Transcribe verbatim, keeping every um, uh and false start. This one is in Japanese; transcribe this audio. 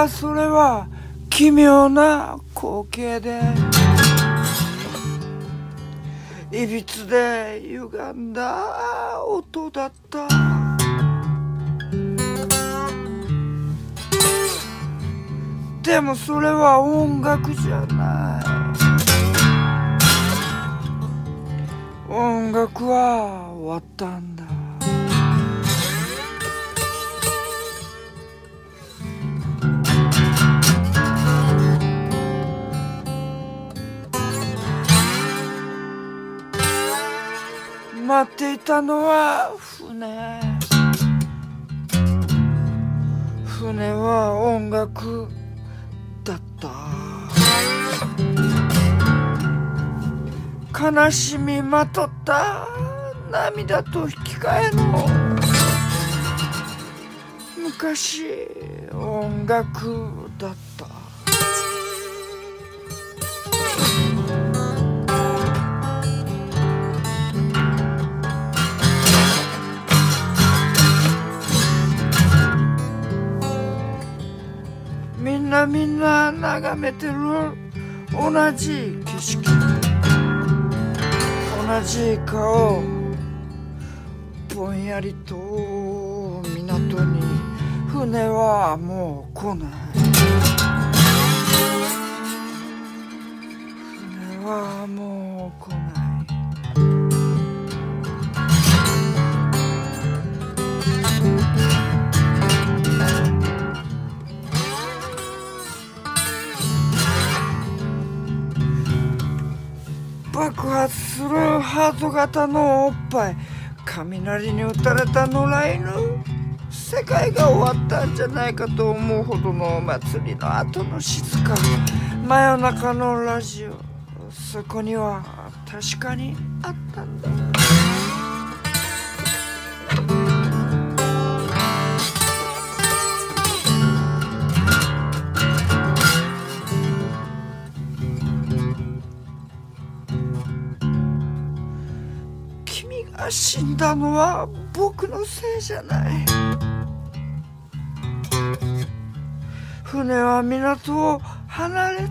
がそれは奇妙な光景で、いびつで歪んだ音だった。でもそれは音楽じゃない。音楽は終わったんだ。待っていたのは船。船は音楽だった。悲しみまとった涙と引き換えの昔音楽だった。みんなみんな眺めてる同じ景色、同じ顔、ぼんやりと港に船はもう来ない。船はもう来ない。爆発するハート型のおっぱい、雷に打たれた野良犬、世界が終わったんじゃないかと思うほどのお祭りの後の静か、真夜中のラジオ、そこには確かにあったんだ。死んだのは僕のせいじゃない。船は港を離れ